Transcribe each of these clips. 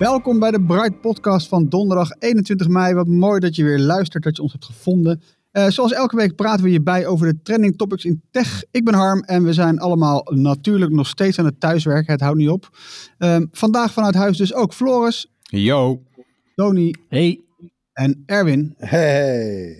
Welkom bij de Bright Podcast van donderdag 21 mei. Wat mooi dat je weer luistert, dat je ons hebt gevonden. Zoals elke week praten we hierbij over de trending topics in tech. Ik ben Harm en we zijn allemaal natuurlijk nog steeds aan het thuiswerken. Het houdt niet op. Vandaag vanuit huis dus ook Floris. Yo. Tony. Hey. En Erwin. Hey.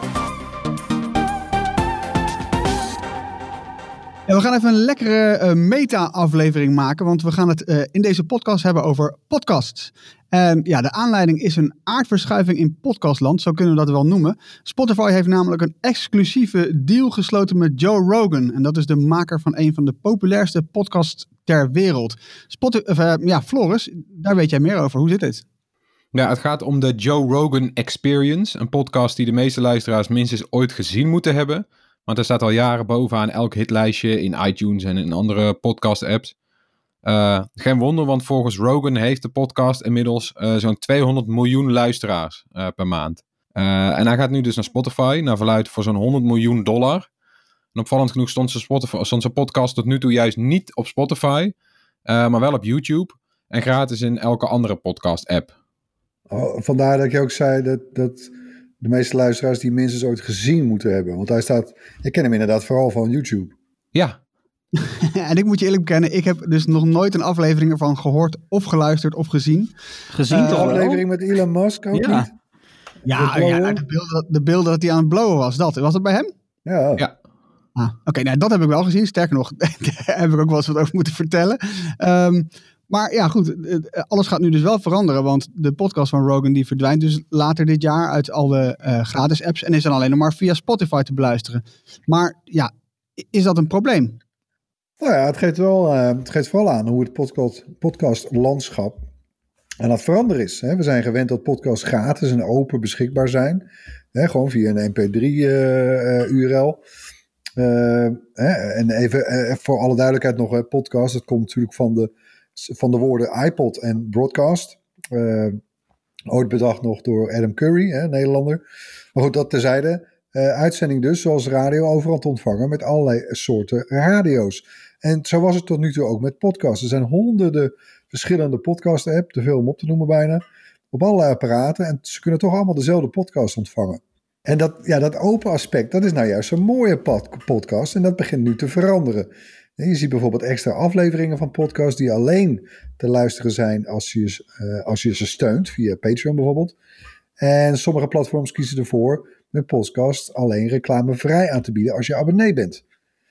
Ja, we gaan even een lekkere meta-aflevering maken, want we gaan het in deze podcast hebben over podcasts. En ja, de aanleiding is een aardverschuiving in podcastland, zo kunnen we dat wel noemen. Spotify heeft namelijk een exclusieve deal gesloten met Joe Rogan. En dat is de maker van een van de populairste podcasts ter wereld. Floris, daar weet jij meer over. Hoe zit het? Ja, het gaat om de Joe Rogan Experience. Een podcast die de meeste luisteraars minstens ooit gezien moeten hebben. Want hij staat al jaren bovenaan elk hitlijstje in iTunes en in andere podcast-apps. Geen wonder, want volgens Rogan heeft de podcast inmiddels zo'n 200 miljoen luisteraars per maand. En hij gaat nu dus naar Spotify, naar verluidt voor zo'n $100 miljoen. En opvallend genoeg stond zijn podcast tot nu toe juist niet op Spotify, maar wel op YouTube. En gratis in elke andere podcast-app. Oh, vandaar dat je ook zei dat de meeste luisteraars die minstens ooit gezien moeten hebben. Want ik ken hem inderdaad vooral van YouTube. Ja. En ik moet je eerlijk bekennen, ik heb dus nog nooit een aflevering ervan gehoord of geluisterd of gezien. Gezien De toch wel? aflevering met Elon Musk ook niet? Ja, de beelden dat hij aan het blowen was. Was dat bij hem? Ja. Oké, nou, dat heb ik wel gezien. Sterker nog, daar heb ik ook wel eens wat over moeten vertellen. Maar ja, goed. Alles gaat nu dus wel veranderen. Want de podcast van Rogan die verdwijnt dus later dit jaar uit al de gratis apps. En is dan alleen nog maar via Spotify te beluisteren. Maar ja, is dat een probleem? Nou ja, het geeft vooral aan hoe het podcastlandschap aan het veranderen is. We zijn gewend dat podcasts gratis en open beschikbaar zijn. Gewoon via een mp3-URL. En even voor alle duidelijkheid nog, podcast, dat komt natuurlijk van de woorden iPod en broadcast. Ooit bedacht nog door Adam Curry, Nederlander. Maar goed, dat terzijde. Uitzending dus, zoals radio, overal te ontvangen met allerlei soorten radio's. En zo was het tot nu toe ook met podcasts. Er zijn honderden verschillende podcast-apps, te veel om op te noemen bijna, op allerlei apparaten. En ze kunnen toch allemaal dezelfde podcast ontvangen. En dat open aspect, dat is nou juist een mooie podcast. En dat begint nu te veranderen. Je ziet bijvoorbeeld extra afleveringen van podcasts die alleen te luisteren zijn als je ze steunt, via Patreon bijvoorbeeld. En sommige platforms kiezen ervoor met podcast alleen reclamevrij aan te bieden als je abonnee bent.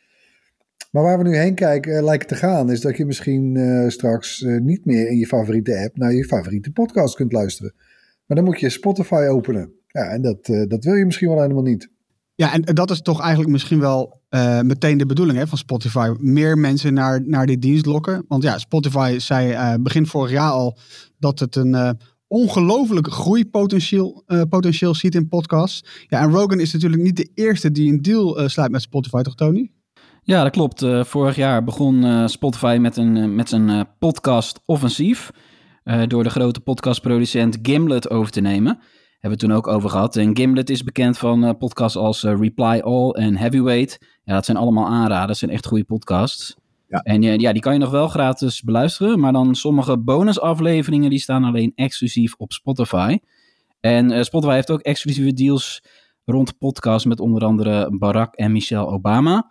Maar waar we nu heen kijken, lijkt het te gaan, is dat je misschien straks niet meer in je favoriete app naar je favoriete podcast kunt luisteren. Maar dan moet je Spotify openen. Ja, en dat wil je misschien wel helemaal niet. Ja, en dat is toch eigenlijk misschien wel meteen de bedoeling van Spotify. Meer mensen naar die dienst lokken. Want ja, Spotify zei begin vorig jaar al dat het een ongelooflijk groeipotentieel ziet in podcasts. Ja, en Rogan is natuurlijk niet de eerste die een deal sluit met Spotify, toch Tony? Ja, dat klopt. Vorig jaar begon Spotify met zijn podcast-offensief. Door de grote podcastproducent Gimlet over te nemen. Hebben we het toen ook over gehad. En Gimlet is bekend van podcasts als Reply All en Heavyweight. Ja, dat zijn allemaal aanraders. Dat zijn echt goede podcasts. Ja. En die kan je nog wel gratis beluisteren. Maar dan sommige bonusafleveringen die staan alleen exclusief op Spotify. En Spotify heeft ook exclusieve deals rond podcasts met onder andere Barack en Michelle Obama.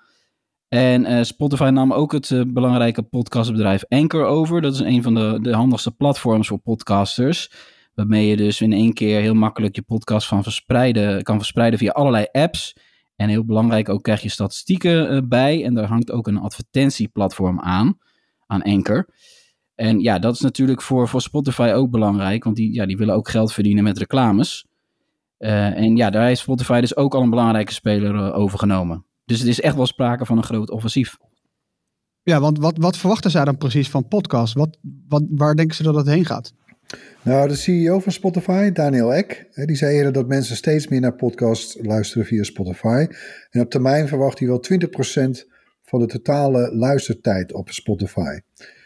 En Spotify nam ook het belangrijke podcastbedrijf Anchor over. Dat is een van de handigste platforms voor podcasters. Waarmee je dus in één keer heel makkelijk je podcast kan verspreiden via allerlei apps. En heel belangrijk, ook krijg je statistieken bij. En daar hangt ook een advertentieplatform aan Anchor. En ja, dat is natuurlijk voor Spotify ook belangrijk. Want die willen ook geld verdienen met reclames. En ja, daar heeft Spotify dus ook al een belangrijke speler overgenomen. Dus het is echt wel sprake van een groot offensief. Ja, want wat verwachten zij dan precies van podcasts? Waar denken ze dat het heen gaat? Nou, de CEO van Spotify, Daniel Ek, die zei eerder dat mensen steeds meer naar podcasts luisteren via Spotify. En op termijn verwacht hij wel 20% van de totale luistertijd op Spotify.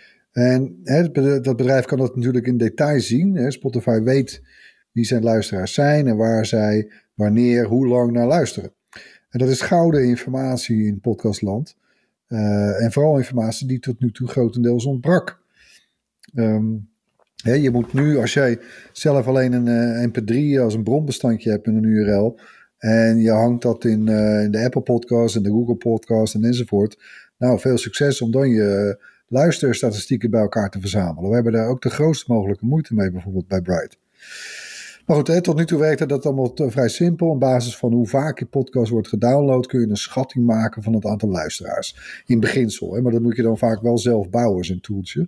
En dat bedrijf kan dat natuurlijk in detail zien. Spotify weet wie zijn luisteraars zijn en waar zij, wanneer, hoe lang naar luisteren. En dat is gouden informatie in podcastland. En vooral informatie die tot nu toe grotendeels ontbrak. Je moet nu, als jij zelf alleen een mp3 als een bronbestandje hebt in een URL... en je hangt dat in de Apple Podcast en de Google Podcast en enzovoort... nou, veel succes om dan je luisterstatistieken bij elkaar te verzamelen. We hebben daar ook de grootste mogelijke moeite mee, bijvoorbeeld bij Bright. Maar goed, tot nu toe werkte dat allemaal vrij simpel. Op basis van hoe vaak je podcast wordt gedownload... kun je een schatting maken van het aantal luisteraars. In beginsel, maar dat moet je dan vaak wel zelf bouwen als een toeltje.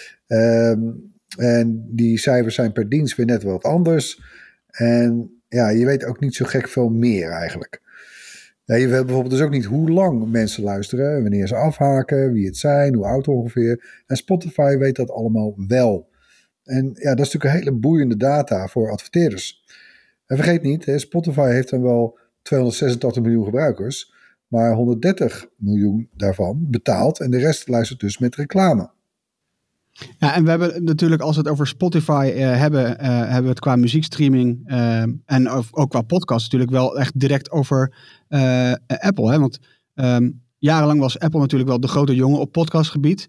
En die cijfers zijn per dienst weer net wat anders. En ja, je weet ook niet zo gek veel meer eigenlijk. Ja, je weet bijvoorbeeld dus ook niet hoe lang mensen luisteren, wanneer ze afhaken, wie het zijn, hoe oud ongeveer. En Spotify weet dat allemaal wel. En ja, dat is natuurlijk een hele boeiende data voor adverteerders. En vergeet niet, Spotify heeft dan wel 286 miljoen gebruikers, maar 130 miljoen daarvan betaalt en de rest luistert dus met reclame. Ja, en we hebben natuurlijk, als we het over Spotify hebben we het qua muziekstreaming en ook qua podcast natuurlijk wel echt direct over Apple. Hè? Want jarenlang was Apple natuurlijk wel de grote jongen op podcastgebied.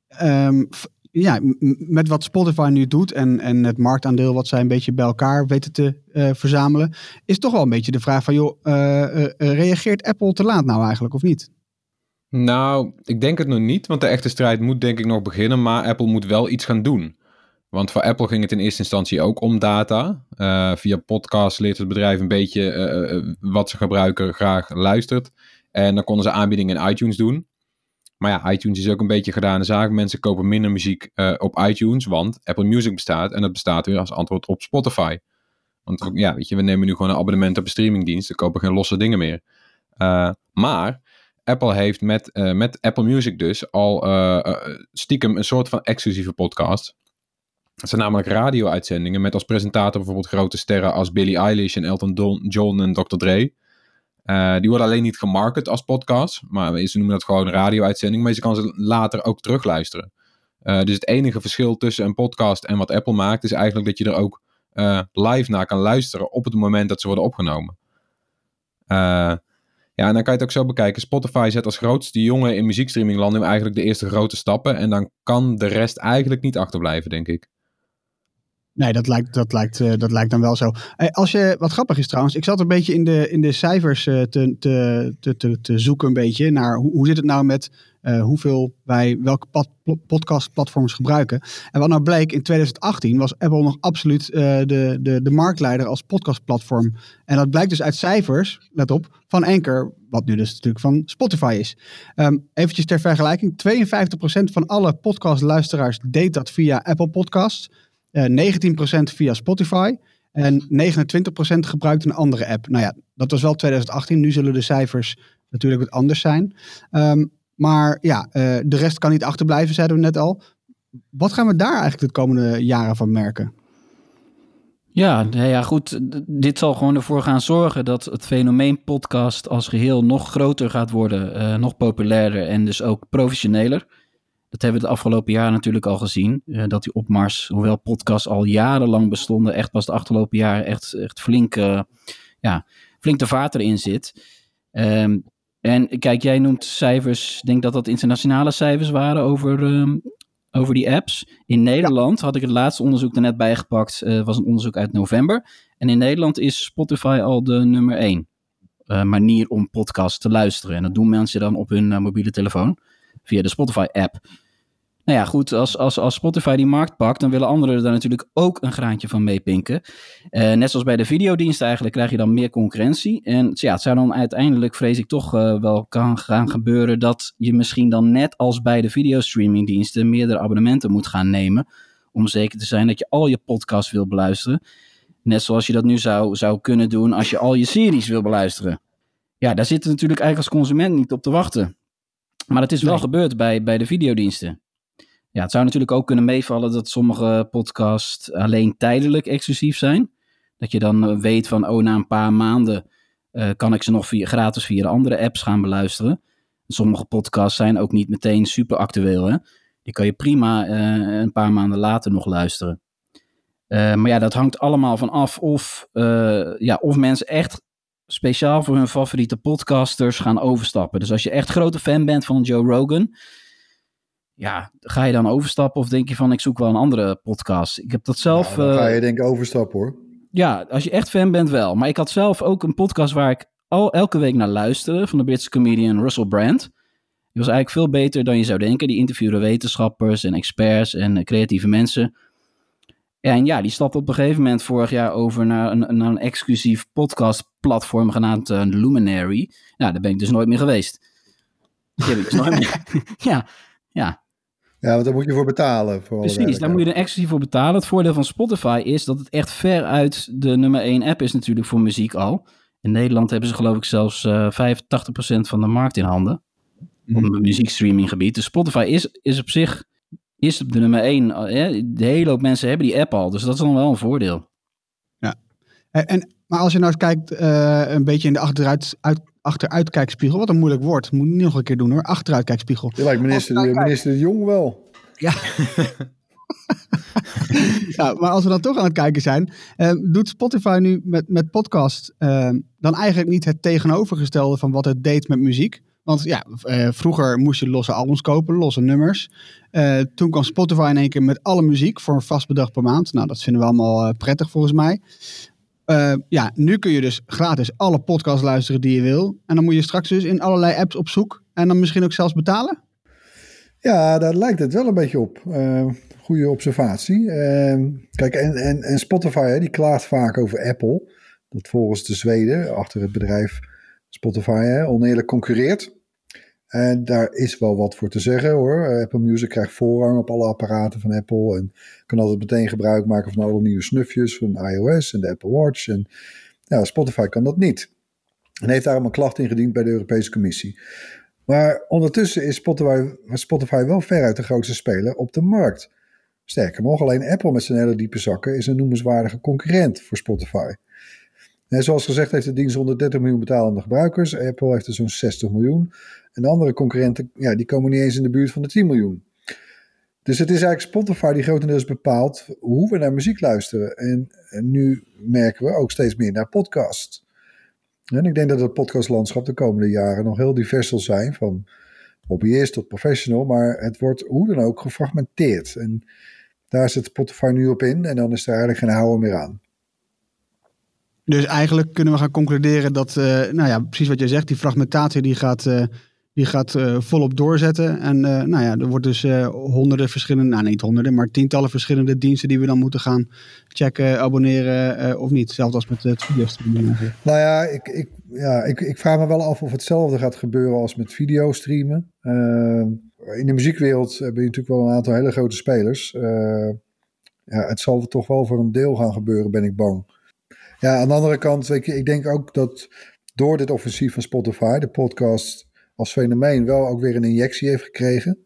Met wat Spotify nu doet en het marktaandeel wat zij een beetje bij elkaar weten te verzamelen, is toch wel een beetje de vraag van, joh, reageert Apple te laat nou eigenlijk of niet? Nou, ik denk het nog niet, want de echte strijd moet denk ik nog beginnen, maar Apple moet wel iets gaan doen. Want voor Apple ging het in eerste instantie ook om data. Via podcast leert het bedrijf een beetje wat zijn gebruiker graag luistert. En dan konden ze aanbiedingen in iTunes doen. Maar ja, iTunes is ook een beetje gedaan. Zaken mensen kopen minder muziek op iTunes, want Apple Music bestaat. En dat bestaat weer als antwoord op Spotify. Want ja, weet je, we nemen nu gewoon een abonnement op een streamingdienst. We kopen geen losse dingen meer. Maar Apple heeft met Apple Music dus al stiekem een soort van exclusieve podcast. Dat zijn namelijk radio-uitzendingen met als presentator bijvoorbeeld grote sterren als Billie Eilish en Elton John en Dr. Dre. Die worden alleen niet gemarket als podcast, maar ze noemen dat gewoon een radio-uitzending, maar je kan ze later ook terugluisteren. Dus het enige verschil tussen een podcast en wat Apple maakt is eigenlijk dat je er ook live naar kan luisteren op het moment dat ze worden opgenomen. Ja, en dan kan je het ook zo bekijken. Spotify zet als grootste jongen in muziekstreamingland nu eigenlijk de eerste grote stappen. En dan kan de rest eigenlijk niet achterblijven, denk ik. Nee, dat lijkt dan wel zo. Wat grappig is trouwens, ik zat een beetje in de cijfers te zoeken een beetje naar hoe zit het nou met hoeveel wij welke podcastplatforms gebruiken. En wat nou bleek, in 2018 was Apple nog absoluut de marktleider als podcastplatform. En dat blijkt dus uit cijfers, let op, van Anchor, wat nu dus natuurlijk van Spotify is. Eventjes ter vergelijking, 52% van alle podcastluisteraars deed dat via Apple Podcasts. 19% via Spotify en 29% gebruikt een andere app. Nou ja, dat was wel 2018. Nu zullen de cijfers natuurlijk wat anders zijn. Maar ja, de rest kan niet achterblijven, zeiden we net al. Wat gaan we daar eigenlijk de komende jaren van merken? Ja, goed. Dit zal gewoon ervoor gaan zorgen dat het fenomeen podcast als geheel nog groter gaat worden. Nog populairder en dus ook professioneler. Dat hebben we het afgelopen jaar natuurlijk al gezien. Dat die opmars, hoewel podcasts al jarenlang bestonden, echt pas de afgelopen jaren echt flink de vaart erin zit. En kijk, jij noemt cijfers, ik denk dat dat internationale cijfers waren over die apps. In Nederland had ik het laatste onderzoek er net bijgepakt, was een onderzoek uit november. En in Nederland is Spotify al de nummer 1 manier om podcasts te luisteren. En dat doen mensen dan op hun mobiele telefoon. Via de Spotify-app. Nou ja, goed, als Spotify die markt pakt, dan willen anderen daar natuurlijk ook een graantje van meepinken. Net zoals bij de videodiensten eigenlijk krijg je dan meer concurrentie. En ja, het zou dan uiteindelijk, vrees ik toch wel kan gaan gebeuren dat je misschien dan net als bij de videostreamingdiensten meerdere abonnementen moet gaan nemen. Om zeker te zijn dat je al je podcasts wil beluisteren. Net zoals je dat nu zou kunnen doen als je al je series wil beluisteren. Ja, daar zit je natuurlijk eigenlijk als consument niet op te wachten. Maar het is wel gebeurd bij de videodiensten. Ja, het zou natuurlijk ook kunnen meevallen dat sommige podcasts alleen tijdelijk exclusief zijn. Dat je dan weet van, na een paar maanden kan ik ze nog gratis via de andere apps gaan beluisteren. Sommige podcasts zijn ook niet meteen super actueel. Hè? Die kan je prima een paar maanden later nog luisteren. Maar ja, dat hangt allemaal van af of mensen echt speciaal voor hun favoriete podcasters gaan overstappen. Dus als je echt grote fan bent van Joe Rogan, ga je dan overstappen of denk je van ik zoek wel een andere podcast? Ik heb dat zelf... Dan ga je denk ik overstappen hoor. Ja, als je echt fan bent wel. Maar ik had zelf ook een podcast waar ik elke week naar luisterde van de Britse comedian Russell Brand. Die was eigenlijk veel beter dan je zou denken. Die interviewde wetenschappers en experts en creatieve mensen. En ja, die stapte op een gegeven moment vorig jaar over naar een exclusief podcastplatform genaamd Luminary. Nou, daar ben ik dus nooit meer geweest. Die heb ik dus nooit meer. Ja. Ja, want daar moet je voor betalen. Precies, daar moet je er exclusief voor betalen. Het voordeel van Spotify is dat het echt ver uit de nummer 1 app is natuurlijk voor muziek al. In Nederland hebben ze geloof ik zelfs 85% van de markt in handen. Op het muziekstreaminggebied. Dus Spotify is op zich op de nummer 1. De hele hoop mensen hebben die app al. Dus dat is dan wel een voordeel. Ja. Maar als je nou eens kijkt een beetje in de achteruitkijkspiegel. Wat een moeilijk woord. Moet ik niet nog een keer doen hoor. Achteruitkijkspiegel. Je lijkt minister De Jong wel. Ja. Ja, maar als we dan toch aan het kijken zijn, doet Spotify nu met podcast dan eigenlijk niet het tegenovergestelde van wat het deed met muziek? Want ja, vroeger moest je losse albums kopen, losse nummers. Toen kwam Spotify in één keer met alle muziek voor een vast bedrag per maand. Nou, dat vinden we allemaal prettig volgens mij. Nu kun je dus gratis alle podcasts luisteren die je wil. En dan moet je straks dus in allerlei apps op zoek. En dan misschien ook zelfs betalen? Ja, daar lijkt het wel een beetje op. Goede observatie. Kijk, en Spotify die klaagt vaak over Apple. Dat volgens de Zweden achter het bedrijf Spotify oneerlijk concurreert. En daar is wel wat voor te zeggen hoor. Apple Music krijgt voorrang op alle apparaten van Apple. En kan altijd meteen gebruik maken van alle nieuwe snufjes van iOS en de Apple Watch. En ja, Spotify kan dat niet. En heeft daarom een klacht ingediend bij de Europese Commissie. Maar ondertussen is Spotify wel veruit de grootste speler op de markt. Sterker nog, alleen Apple met zijn hele diepe zakken is een noemenswaardige concurrent voor Spotify. En zoals gezegd heeft de dienst 130 miljoen betalende gebruikers. Apple heeft er zo'n 60 miljoen. En de andere concurrenten die komen niet eens in de buurt van de 10 miljoen. Dus het is eigenlijk Spotify die grotendeels bepaalt hoe we naar muziek luisteren. En nu merken we ook steeds meer naar podcast. En ik denk dat het podcastlandschap de komende jaren nog heel divers zal zijn. Van hobbyist tot professional. Maar het wordt hoe dan ook gefragmenteerd. En daar zit Spotify nu op in. En dan is er eigenlijk geen houden meer aan. Dus eigenlijk kunnen we gaan concluderen dat, precies wat jij zegt, die fragmentatie die gaat volop doorzetten. En er wordt dus honderden verschillende, niet honderden, maar tientallen verschillende diensten die we dan moeten gaan checken, abonneren of niet. Zelfs als met het videostreamen. Nou ja, ik vraag me wel af of hetzelfde gaat gebeuren als met videostreamen. In de muziekwereld heb je natuurlijk wel een aantal hele grote spelers. Het zal toch wel voor een deel gaan gebeuren, ben ik bang. Ja, aan de andere kant, ik denk ook dat door dit offensief van Spotify, de podcast als fenomeen, wel ook weer een injectie heeft gekregen.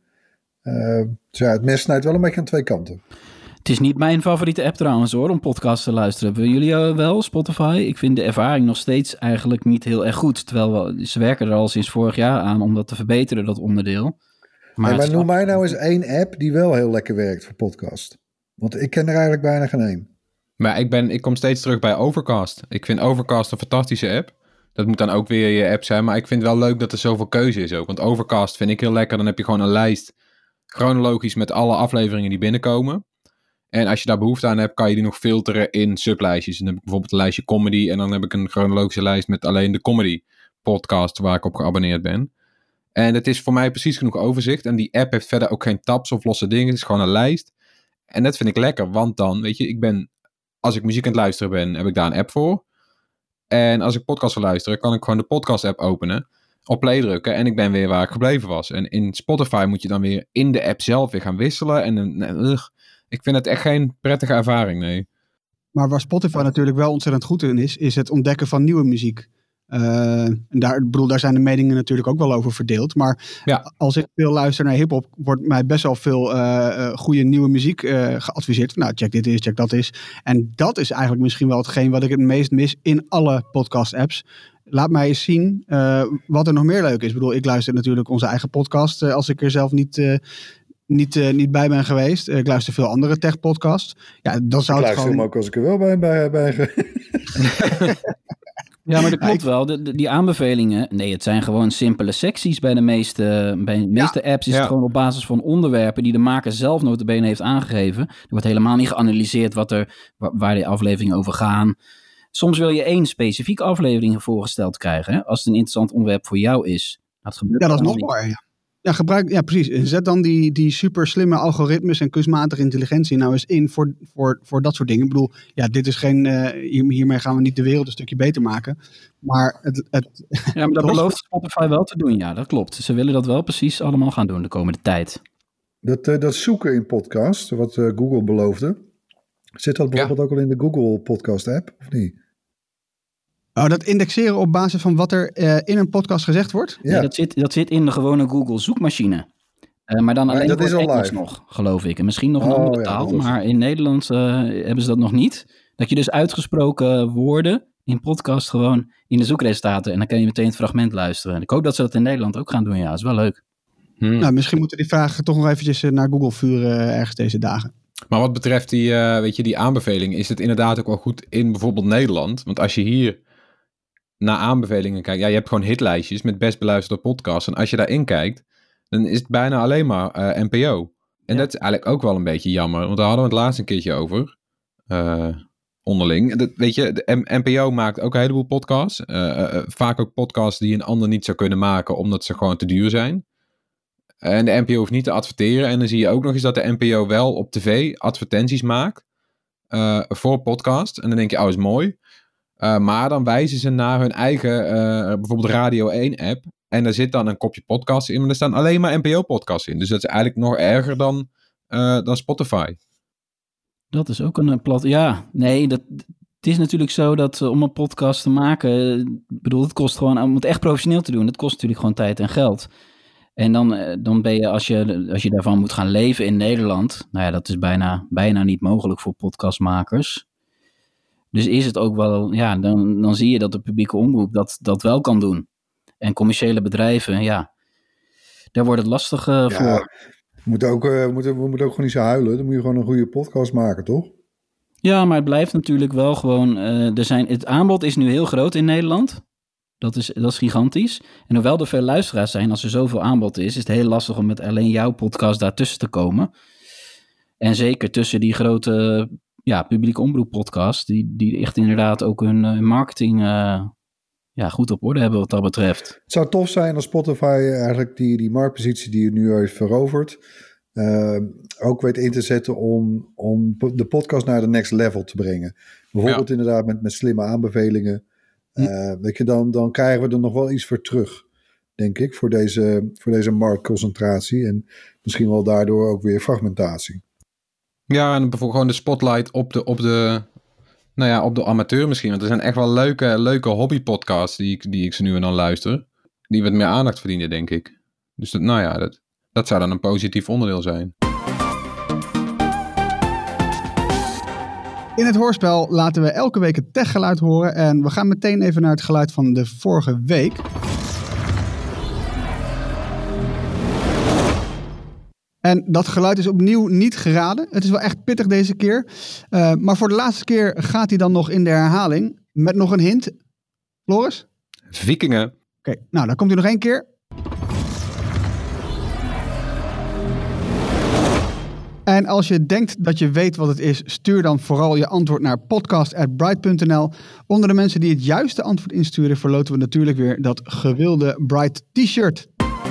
Het mes snijdt wel een beetje aan twee kanten. Het is niet mijn favoriete app trouwens hoor, om podcasts te luisteren. Hebben jullie wel, Spotify? Ik vind de ervaring nog steeds eigenlijk niet heel erg goed. Terwijl ze werken er al sinds vorig jaar aan om dat te verbeteren, dat onderdeel. Maar noem mij nou eens één app die wel heel lekker werkt voor podcast. Want ik ken er eigenlijk bijna geen één. Maar ik kom steeds terug bij Overcast. Ik vind Overcast een fantastische app. Dat moet dan ook weer je app zijn. Maar ik vind het wel leuk dat er zoveel keuze is ook. Want Overcast vind ik heel lekker. Dan heb je gewoon een lijst chronologisch met alle afleveringen die binnenkomen. En als je daar behoefte aan hebt, kan je die nog filteren in sublijstjes. En dan heb ik bijvoorbeeld een lijstje comedy. En dan heb ik een chronologische lijst met alleen de comedy podcast waar ik op geabonneerd ben. En het is voor mij precies genoeg overzicht. En die app heeft verder ook geen tabs of losse dingen. Het is gewoon een lijst. En dat vind ik lekker. Want dan, weet je, als ik muziek aan het luisteren ben, heb ik daar een app voor. En als ik podcast wil luisteren, kan ik gewoon de podcast app openen, op play drukken en ik ben weer waar ik gebleven was. En in Spotify moet je dan weer in de app zelf weer gaan wisselen. Ik vind het echt geen prettige ervaring, nee. Maar waar Spotify natuurlijk wel ontzettend goed in is het ontdekken van nieuwe muziek. Daar zijn de meningen natuurlijk ook wel over verdeeld. Maar als ik veel luister naar hiphop, wordt mij best wel veel goede nieuwe muziek geadviseerd. Nou, check dit eens, check dat eens. En dat is eigenlijk misschien wel hetgeen wat ik het meest mis in alle podcast-apps. Laat mij eens zien wat er nog meer leuk is. Ik bedoel, ik luister natuurlijk onze eigen podcast als ik er zelf niet bij ben geweest. Ik luister veel andere tech-podcasts. Ja, dan zou ik luister hem ook als ik er wel bij Ja, maar dat klopt wel. Die aanbevelingen, nee, het zijn gewoon simpele secties bij de meeste apps is het gewoon op basis van onderwerpen die de maker zelf nota bene heeft aangegeven. Er wordt helemaal niet geanalyseerd waar die afleveringen over gaan. Soms wil je 1 specifieke aflevering voorgesteld krijgen, hè, als het een interessant onderwerp voor jou is. Dat gebeurt dat is nog waar, ja. Ja, precies. Zet dan die super slimme algoritmes en kunstmatige intelligentie nou eens in voor dat soort dingen. Ik bedoel, ja, dit is geen... hiermee gaan we niet de wereld een stukje beter maken. Maar ja, maar dat belooft Spotify wel te doen, ja, dat klopt. Ze willen dat wel precies allemaal gaan doen de komende tijd. Dat zoeken in podcast, wat Google beloofde, zit dat bijvoorbeeld ook al in de Google podcast app, of niet? Oh, dat indexeren op basis van wat er in een podcast gezegd wordt? Ja, dat zit in de gewone Google zoekmachine. Maar dan alleen dat voor Engels live nog, geloof ik. En misschien nog een andere taal, maar in Nederland hebben ze dat nog niet. Dat je dus uitgesproken woorden in podcast gewoon in de zoekresultaten en dan kan je meteen het fragment luisteren. En ik hoop dat ze dat in Nederland ook gaan doen, ja, dat is wel leuk. Nou, misschien moeten die vragen toch nog eventjes naar Google vuren ergens deze dagen. Maar wat betreft die aanbeveling, is het inderdaad ook wel goed in bijvoorbeeld Nederland. Want als je hier naar aanbevelingen kijkt, je hebt gewoon hitlijstjes met best beluisterde podcasts. En als je daarin kijkt, dan is het bijna alleen maar NPO. En dat is eigenlijk ook wel een beetje jammer, want daar hadden we het laatst een keertje over. Onderling. De NPO maakt ook een heleboel podcasts. Vaak ook podcasts die een ander niet zou kunnen maken, omdat ze gewoon te duur zijn. En de NPO hoeft niet te adverteren. En dan zie je ook nog eens dat de NPO wel op tv advertenties maakt voor podcast. En dan denk je, is mooi. Maar dan wijzen ze naar hun eigen, bijvoorbeeld Radio 1 app. En daar zit dan een kopje podcast in. Maar er staan alleen maar NPO-podcasts in. Dus dat is eigenlijk nog erger dan Spotify. Dat is ook een plat... Ja, nee, het is natuurlijk zo dat om een podcast te maken... Ik bedoel, het kost gewoon... Om het echt professioneel te doen, dat kost natuurlijk gewoon tijd en geld. En dan ben je, als je daarvan moet gaan leven in Nederland... Nou ja, dat is bijna niet mogelijk voor podcastmakers. Dus is het ook wel... Ja, dan zie je dat de publieke omroep dat wel kan doen. En commerciële bedrijven, daar wordt het lastig voor. We moeten ook gewoon niet zo huilen. Dan moet je gewoon een goede podcast maken, toch? Ja, maar het blijft natuurlijk wel gewoon... het aanbod is nu heel groot in Nederland. Dat is gigantisch. En hoewel er veel luisteraars zijn, als er zoveel aanbod is het heel lastig om met alleen jouw podcast daartussen te komen. En zeker tussen die grote publieke omroep podcasts, die echt inderdaad ook hun marketing goed op orde hebben wat dat betreft. Het zou tof zijn als Spotify eigenlijk die marktpositie die je nu heeft veroverd, ook weet in te zetten om de podcast naar de next level te brengen. Bijvoorbeeld inderdaad met slimme aanbevelingen. Dan krijgen we er nog wel iets voor terug, denk ik, voor deze marktconcentratie en misschien wel daardoor ook weer fragmentatie. Ja, en bijvoorbeeld gewoon de spotlight op de amateur misschien. Want er zijn echt wel leuke hobbypodcasts die ik ze nu en dan luister. Die wat meer aandacht verdienen, denk ik. Dus dat zou dan een positief onderdeel zijn. In het hoorspel laten we elke week het techgeluid horen. En we gaan meteen even naar het geluid van de vorige week. En dat geluid is opnieuw niet geraden. Het is wel echt pittig deze keer. Maar voor de laatste keer gaat hij dan nog in de herhaling. Met nog een hint. Floris? Vikingen. Oké, nou dan komt hij nog 1 keer. En als je denkt dat je weet wat het is, stuur dan vooral je antwoord naar podcast@bright.nl. Onder de mensen die het juiste antwoord insturen, verloten we natuurlijk weer dat gewilde Bright t-shirt.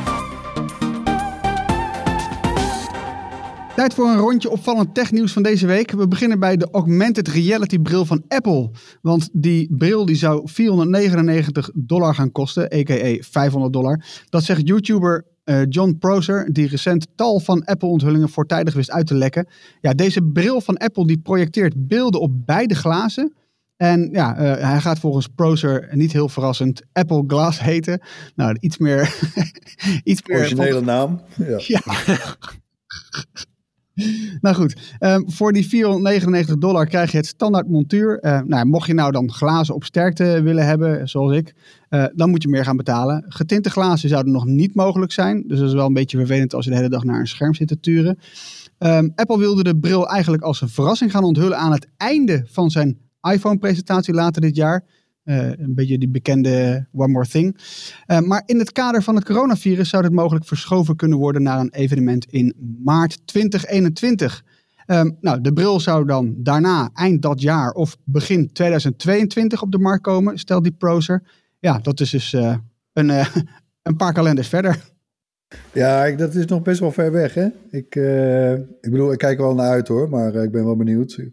Tijd voor een rondje opvallend technieuws van deze week. We beginnen bij de augmented reality bril van Apple. Want die bril die zou $499 gaan kosten, a.k.a. $500. Dat zegt YouTuber John Prosser, die recent tal van Apple-onthullingen voortijdig wist uit te lekken. Ja, deze bril van Apple die projecteert beelden op beide glazen. En hij gaat volgens Prosser, niet heel verrassend, Apple Glass heten. Nou, iets meer... Originele naam. Ja. Nou goed, voor die $499 krijg je het standaard montuur. Mocht je nou dan glazen op sterkte willen hebben, zoals ik, dan moet je meer gaan betalen. Getinte glazen zouden nog niet mogelijk zijn. Dus dat is wel een beetje vervelend als je de hele dag naar een scherm zit te turen. Apple wilde de bril eigenlijk als een verrassing gaan onthullen aan het einde van zijn iPhone-presentatie later dit jaar. Een beetje die bekende One More Thing. Maar in het kader van het coronavirus zou dit mogelijk verschoven kunnen worden naar een evenement in maart 2021. De bril zou dan daarna eind dat jaar of begin 2022 op de markt komen, stelt die Procer. Ja, dat is dus een paar kalenders verder. Ja, dat is nog best wel ver weg, hè? Ik bedoel, ik kijk er wel naar uit, hoor, maar ik ben wel benieuwd.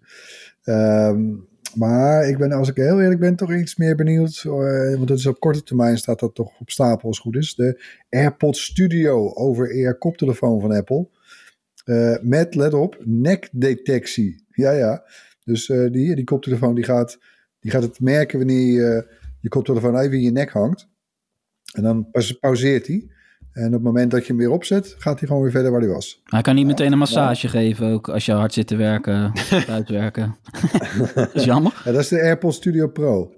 Maar ik ben, als ik heel eerlijk ben, toch iets meer benieuwd. Want dat is op korte termijn staat dat toch op stapel als het goed is. De AirPods Studio over-ear koptelefoon van Apple. Met, let op, nekdetectie. Ja. Dus die koptelefoon die gaat het merken wanneer je koptelefoon even in je nek hangt. En dan pauzeert hij. En op het moment dat je hem weer opzet, gaat hij gewoon weer verder waar hij was. Hij kan niet meteen een massage geven, ook als je hard zit te werken, uitwerken. Dat is jammer. Ja, dat is de AirPods Studio Pro.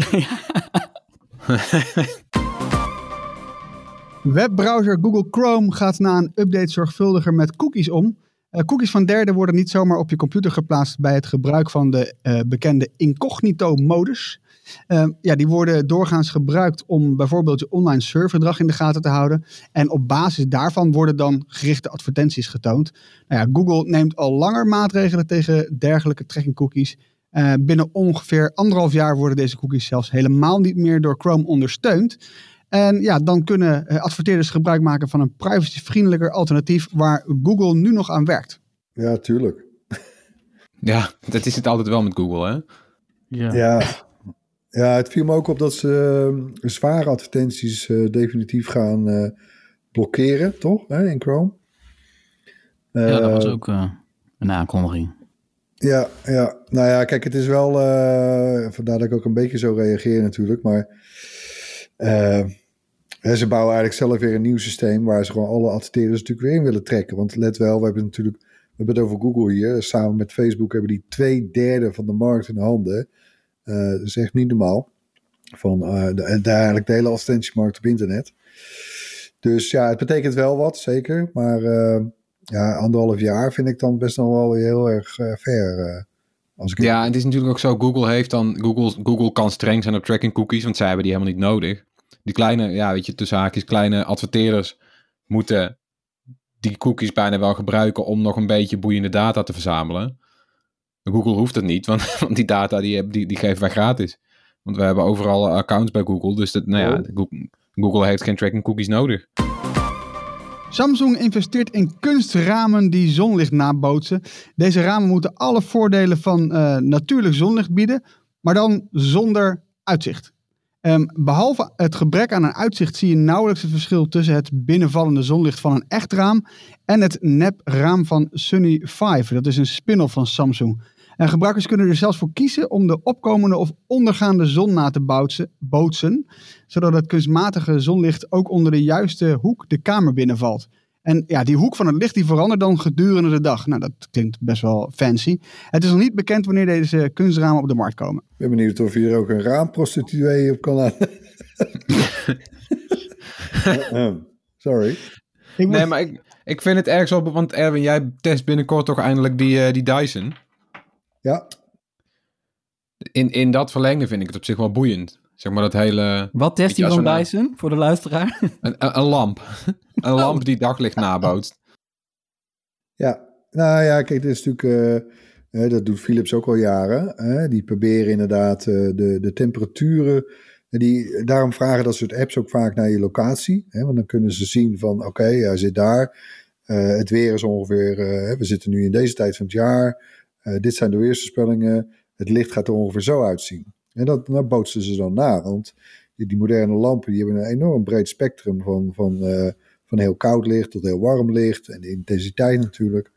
Webbrowser Google Chrome gaat na een update zorgvuldiger met cookies om. Cookies van derden worden niet zomaar op je computer geplaatst bij het gebruik van de bekende incognito-modus. Die worden doorgaans gebruikt om bijvoorbeeld je online surfgedrag in de gaten te houden. En op basis daarvan worden dan gerichte advertenties getoond. Google neemt al langer maatregelen tegen dergelijke tracking cookies. Binnen ongeveer 1,5 jaar worden deze cookies zelfs helemaal niet meer door Chrome ondersteund. En dan kunnen adverteerders gebruik maken van een privacyvriendelijker alternatief waar Google nu nog aan werkt. Ja, tuurlijk. Ja, dat is het altijd wel met Google, hè? Ja, het viel me ook op dat ze zware advertenties definitief gaan blokkeren, toch? In Chrome. Dat was ook een aankondiging. Ja. Nou ja, kijk, het is wel... vandaar dat ik ook een beetje zo reageer natuurlijk, maar... ze bouwen eigenlijk zelf weer een nieuw systeem waar ze gewoon alle adverteerders natuurlijk weer in willen trekken. Want let wel, we hebben het over Google hier. Samen met Facebook hebben die 2/3 van de markt in handen. Dat is echt niet normaal. Van eigenlijk de hele advertentiemarkt op internet. Dus ja, het betekent wel wat, zeker. Maar 1,5 jaar vind ik dan best nog wel heel erg ver. En het is natuurlijk ook zo, Google kan streng zijn op tracking cookies, want zij hebben die helemaal niet nodig. Die kleine, tussen haakjes, kleine adverteerders moeten die cookies bijna wel gebruiken om nog een beetje boeiende data te verzamelen. Google hoeft het niet, want die data die geven wij gratis. Want we hebben overal accounts bij Google, dus Google heeft geen tracking cookies nodig. Samsung investeert in kunstramen die zonlicht nabootsen. Deze ramen moeten alle voordelen van natuurlijk zonlicht bieden, maar dan zonder uitzicht. Behalve het gebrek aan een uitzicht zie je nauwelijks het verschil tussen het binnenvallende zonlicht van een echt raam en het nepraam van Sunny 5. Dat is een spin-off van Samsung. En gebruikers kunnen er zelfs voor kiezen om de opkomende of ondergaande zon na te bootsen, zodat het kunstmatige zonlicht ook onder de juiste hoek de kamer binnenvalt. En die hoek van het licht die verandert dan gedurende de dag. Nou, dat klinkt best wel fancy. Het is nog niet bekend wanneer deze kunstramen op de markt komen. Ik ben benieuwd of hier ook een raamprostituee op kan. Sorry. Maar ik vind het ergens op, want Erwin, jij test binnenkort toch eindelijk die Dyson. Ja. In dat verlengde vind ik het op zich wel boeiend. Zeg maar dat hele... Wat test hij van Dyson, voor de luisteraar? Een lamp. Een lamp die daglicht nabootst. Ja, nou ja, kijk, dit is natuurlijk... dat doet Philips ook al jaren. Die proberen inderdaad de temperaturen... Daarom vragen dat soort apps ook vaak naar je locatie. Want dan kunnen ze zien van, oké, hij zit daar. Het weer is ongeveer... we zitten nu in deze tijd van het jaar. Dit zijn de weersvoorspellingen. Het licht gaat er ongeveer zo uitzien. En dat bootsen ze dan na. Want die moderne lampen die hebben een enorm breed spectrum van heel koud licht tot heel warm licht. En de intensiteit natuurlijk.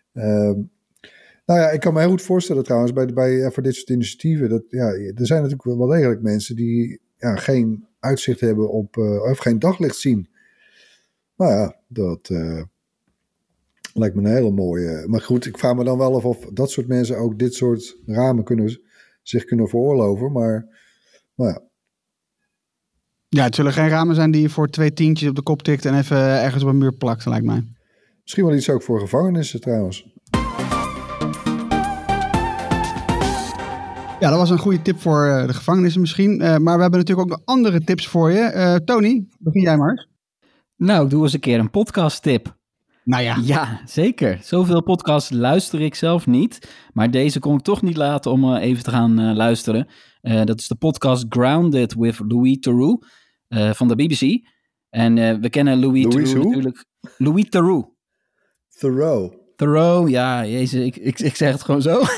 Ik kan me heel goed voorstellen trouwens voor dit soort initiatieven. Er zijn natuurlijk wel degelijk mensen die geen uitzicht hebben op of geen daglicht zien. Nou ja, dat lijkt me een hele mooie. Maar goed, ik vraag me dan wel of dat soort mensen ook dit soort ramen zich kunnen veroorloven. Maar nou ja. Ja, het zullen geen ramen zijn die je voor 2 tientjes op de kop tikt en even ergens op een muur plakt, lijkt mij. Misschien wel iets ook voor gevangenissen trouwens. Ja, dat was een goede tip voor de gevangenissen misschien. Maar we hebben natuurlijk ook nog andere tips voor je. Tony, begin jij maar eens. Nou, ik doe eens een keer een podcast tip. Nou ja. Ja, zeker. Zoveel podcasts luister ik zelf niet. Maar deze kon ik toch niet laten om even te gaan luisteren. Dat is de podcast Grounded with Louis Theroux van de BBC. En we kennen Louis Theroux natuurlijk. Louis Theroux. Theroux, ja, jezus, ik zeg het gewoon zo.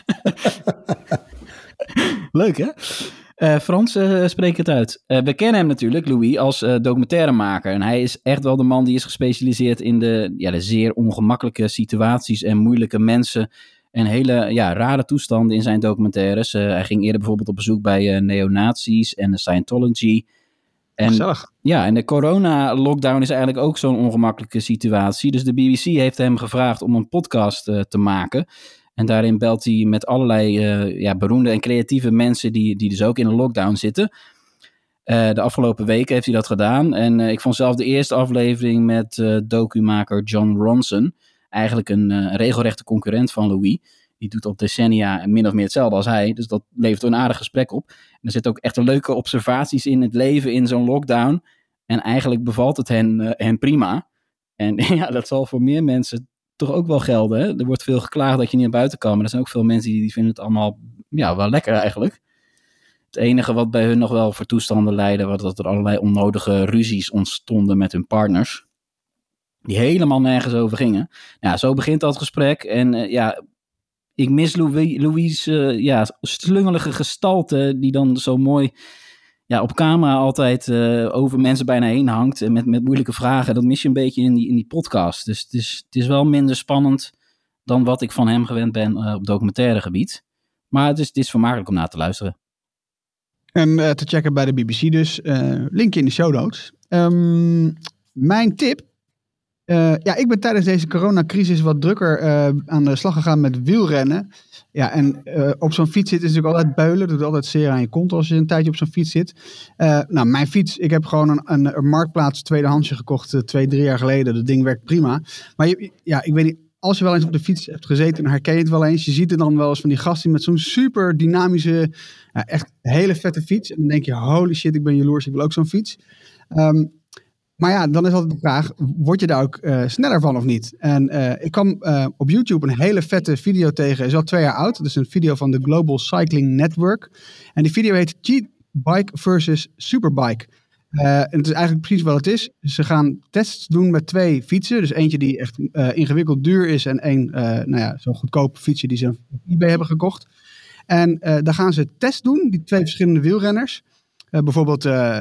Leuk, hè? Frans spreek het uit. We kennen hem natuurlijk, Louis, als documentairemaker. En hij is echt wel de man die is gespecialiseerd in de zeer ongemakkelijke situaties en moeilijke mensen en hele rare toestanden in zijn documentaires. Hij ging eerder bijvoorbeeld op bezoek bij neonazies en de Scientology. En, gezellig. Ja, en de corona-lockdown is eigenlijk ook zo'n ongemakkelijke situatie. Dus de BBC heeft hem gevraagd om een podcast te maken. En daarin belt hij met allerlei beroemde en creatieve mensen die dus ook in een lockdown zitten. De afgelopen weken heeft hij dat gedaan. En ik vond zelf de eerste aflevering met documaker John Ronson eigenlijk een regelrechte concurrent van Louis. Die doet al decennia min of meer hetzelfde als hij. Dus dat levert een aardig gesprek op. En er zitten ook echt leuke observaties in het leven in zo'n lockdown. En eigenlijk bevalt het hen prima. En ja, dat zal voor meer mensen toch ook wel gelden. Hè? Er wordt veel geklaagd dat je niet naar buiten kan. Maar er zijn ook veel mensen die vinden het allemaal wel lekker eigenlijk. Het enige wat bij hun nog wel voor toestanden leidde, was dat er allerlei onnodige ruzies ontstonden met hun partners. Die helemaal nergens over gingen. Ja, zo begint dat gesprek. En ik mis Louis' slungelige gestalte, die dan zo mooi op camera altijd over mensen bijna heen hangt. En met moeilijke vragen. Dat mis je een beetje in die podcast. Dus het is wel minder spannend dan wat ik van hem gewend ben op documentaire gebied. Maar het is vermakelijk om naar te luisteren. En te checken bij de BBC dus. Linkje in de show notes. Mijn tip. Ik ben tijdens deze coronacrisis wat drukker aan de slag gegaan met wielrennen. Ja, en op zo'n fiets zitten is natuurlijk altijd beulen. Dat doet altijd zeer aan je kont als je een tijdje op zo'n fiets zit. Mijn fiets, ik heb gewoon een marktplaats tweedehandsje gekocht 2-3 jaar geleden. Dat ding werkt prima. Maar ik weet niet, als je wel eens op de fiets hebt gezeten, dan herken je het wel eens. Je ziet er dan wel eens van die gasten met zo'n super dynamische, echt hele vette fiets. En dan denk je, holy shit, ik ben jaloers, ik wil ook zo'n fiets. Maar ja, dan is altijd de vraag, word je daar ook sneller van of niet? En ik kwam op YouTube een hele vette video tegen, is al 2 jaar oud. Dat is een video van de Global Cycling Network. En die video heet Cheat Bike versus Superbike. En het is eigenlijk precies wat het is. Ze gaan tests doen met 2 fietsen. Dus eentje die echt ingewikkeld duur is en één zo'n goedkope fietsje die ze op eBay hebben gekocht. En daar gaan ze tests doen, die 2 verschillende wielrenners. Bijvoorbeeld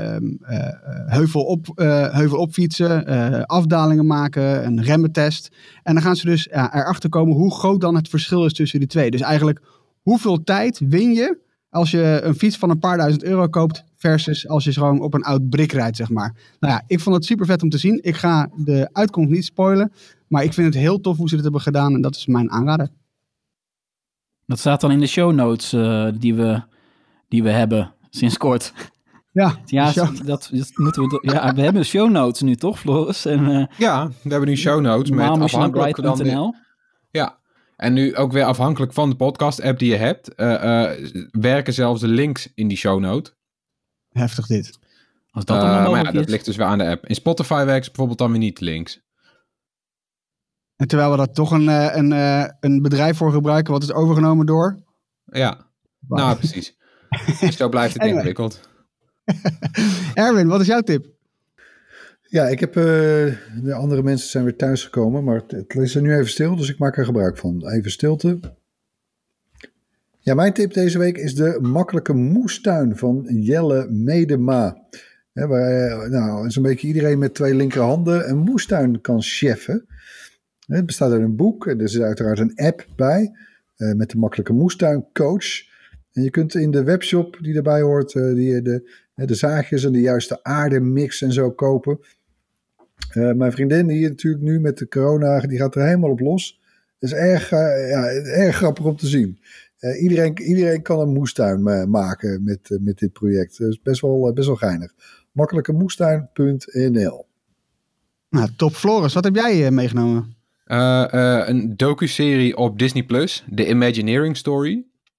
heuvel op fietsen, afdalingen maken, een remmentest. En dan gaan ze dus erachter komen hoe groot dan het verschil is tussen die 2. Dus eigenlijk hoeveel tijd win je als je een fiets van een paar duizend euro koopt versus als je gewoon op een oud brik rijdt, zeg maar. Nou ja, ik vond het super vet om te zien. Ik ga de uitkomst niet spoilen, maar ik vind het heel tof hoe ze dit hebben gedaan en dat is mijn aanrader. Dat staat dan in de show notes die we hebben sinds kort. Ja, dat moeten we. Ja, we hebben show notes nu toch, Floris? En, we hebben nu show notes met afhankelijk dan. Ja, en nu ook weer afhankelijk van de podcast-app die je hebt, werken zelfs de links in die show note. Heftig dit. Als dat dan maar dat ligt dus weer aan de app. In Spotify werkt ze bijvoorbeeld dan weer niet de links. En terwijl we daar toch een bedrijf voor gebruiken wat is overgenomen door? Ja, nou precies. Dus zo blijft het ingewikkeld. Erwin, wat is jouw tip? Ja, ik heb de andere mensen zijn weer thuisgekomen, maar het is er nu even stil, dus ik maak er gebruik van. Even stilte. Ja, mijn tip deze week is de makkelijke moestuin van Jelle Medema. Waar zo'n beetje iedereen met 2 linkerhanden een moestuin kan cheffen. Het bestaat uit een boek en er is uiteraard een app bij met de makkelijke moestuin coach. En je kunt in de webshop die erbij hoort de zaagjes en de juiste aardemix en zo kopen. Mijn vriendin hier natuurlijk nu met de corona, die gaat er helemaal op los. Dat is erg grappig om te zien. Iedereen kan een moestuin maken met dit project. Dat is best wel geinig. Makkelijkemoestuin.nl. Nou, top. Floris, wat heb jij meegenomen? Een docuserie op Disney+, The Imagineering Story.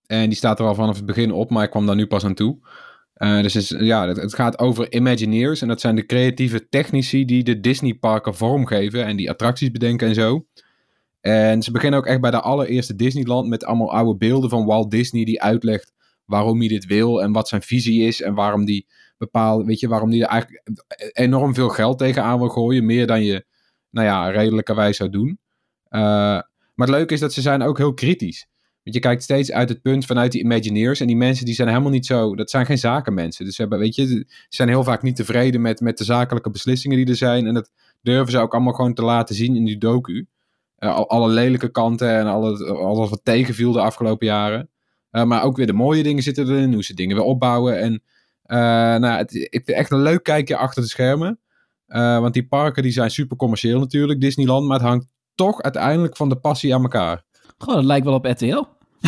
En die staat er al vanaf het begin op, maar ik kwam daar nu pas aan toe. Dus het gaat over Imagineers. En dat zijn de creatieve technici die de Disney-parken vormgeven en die attracties bedenken en zo. En ze beginnen ook echt bij de allereerste Disneyland met allemaal oude beelden van Walt Disney die uitlegt waarom hij dit wil en wat zijn visie is en waarom die waarom die er eigenlijk enorm veel geld tegenaan wil gooien, meer dan je, redelijkerwijs zou doen. Maar het leuke is dat ze zijn ook heel kritisch. Want je kijkt steeds uit het punt vanuit die Imagineers en die mensen die zijn helemaal niet zo, dat zijn geen zakenmensen. Dus ze zijn heel vaak niet tevreden met de zakelijke beslissingen die er zijn en dat durven ze ook allemaal gewoon te laten zien in die docu. Alle lelijke kanten en alles wat tegenviel de afgelopen jaren. Maar ook weer de mooie dingen zitten erin. Hoe ze dingen weer opbouwen. En ik vind echt een leuk kijkje achter de schermen. Want die parken die zijn super commercieel natuurlijk. Disneyland. Maar het hangt toch uiteindelijk van de passie aan elkaar. Goh, dat lijkt wel op RTL.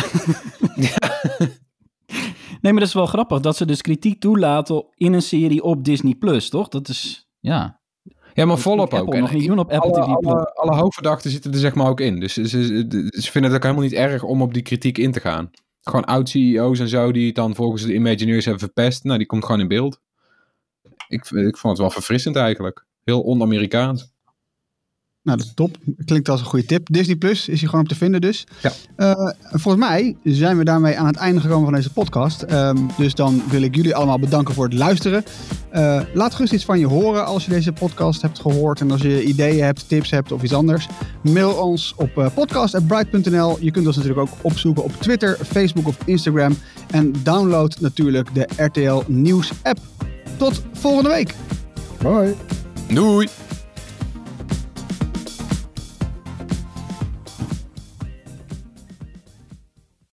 Nee, maar dat is wel grappig. Dat ze dus kritiek toelaten in een serie op Disney+, toch? Dat is, ja... Ja, maar volop ook. Nog niet doen op Apple TV+. Alle hoofdverdachten zitten er zeg maar ook in. Dus ze vinden het ook helemaal niet erg om op die kritiek in te gaan. Gewoon oud-CEO's en zo die het dan volgens de Imagineers hebben verpest. Nou, die komt gewoon in beeld. Ik vond het wel verfrissend eigenlijk. Heel on-Amerikaans. Nou, dat is top. Klinkt als een goede tip. Disney Plus is hier gewoon op te vinden dus. Ja. Volgens mij zijn we daarmee aan het einde gekomen van deze podcast. Dus dan wil ik jullie allemaal bedanken voor het luisteren. Laat gerust iets van je horen als je deze podcast hebt gehoord. En als je ideeën hebt, tips hebt of iets anders. Mail ons op podcast@bright.nl. Je kunt ons natuurlijk ook opzoeken op Twitter, Facebook of Instagram. En download natuurlijk de RTL Nieuws app. Tot volgende week. Bye. Doei.